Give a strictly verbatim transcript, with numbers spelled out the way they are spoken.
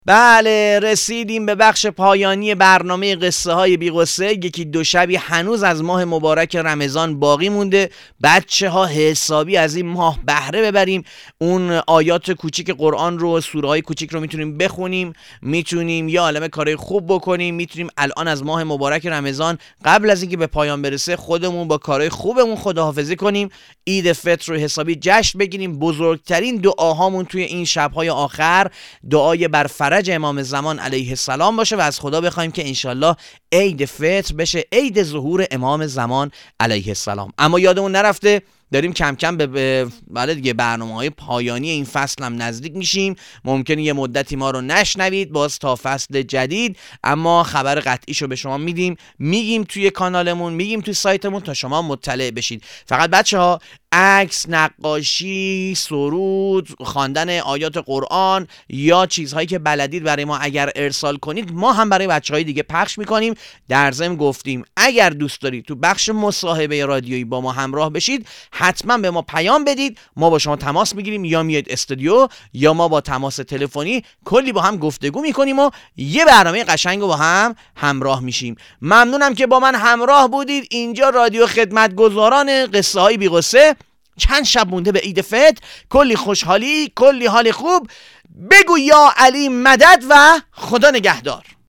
بله، رسیدیم به بخش پایانی برنامه قصه های بی قصه. یکی دو شبی هنوز از ماه مبارک رمضان باقی مونده. بچه ها حسابی از این ماه بهره ببریم. اون آیات کوچیک قرآن رو، سوره های کوچیک رو میتونیم بخونیم، میتونیم یه عالمه کارهای خوب بکنیم، میتونیم الان از ماه مبارک رمضان قبل از اینکه به پایان برسه خودمون با کارهای خوبمون خداحافظی کنیم. عید فطر رو حسابی جشن بگیریم. بزرگترین دعاهامون توی این شب‌های آخر دعای بر فرج امام زمان علیه السلام باشه و از خدا بخوایم که انشالله عید فطر بشه عید ظهور امام زمان علیه السلام. اما یادمون نرفته داریم کم کم به بله دیگه برنامه‌های پایانی این فصل هم نزدیک میشیم. ممکنه یه مدتی ما رو نشنوید باز تا فصل جدید، اما خبر قطعیشو به شما میدیم، میگیم توی کانالمون، میگیم توی سایتمون تا شما مطلع بشید. فقط بچه‌ها عکس، نقاشی، سرود، خواندن آیات قرآن یا چیزهایی که بلدید برای ما اگر ارسال کنید ما هم برای بچه‌های دیگه پخش میکنیم. در ضمن گفتیم اگر دوست دارید تو بخش مصاحبه رادیویی با ما همراه بشید حتما به ما پیام بدید، ما با شما تماس میگیریم، یا میاد استودیو یا ما با تماس تلفنی کلی با هم گفتگو میکنیم و یه برنامه قشنگ رو با هم همراه میشیم. ممنونم که با من همراه بودید. اینجا رادیو خدمتگزاران قصه های بی قصه. چند شب مونده به عید فطر، کلی خوشحالی، کلی حال خوب. بگو یا علی مدد و خدا نگهدار.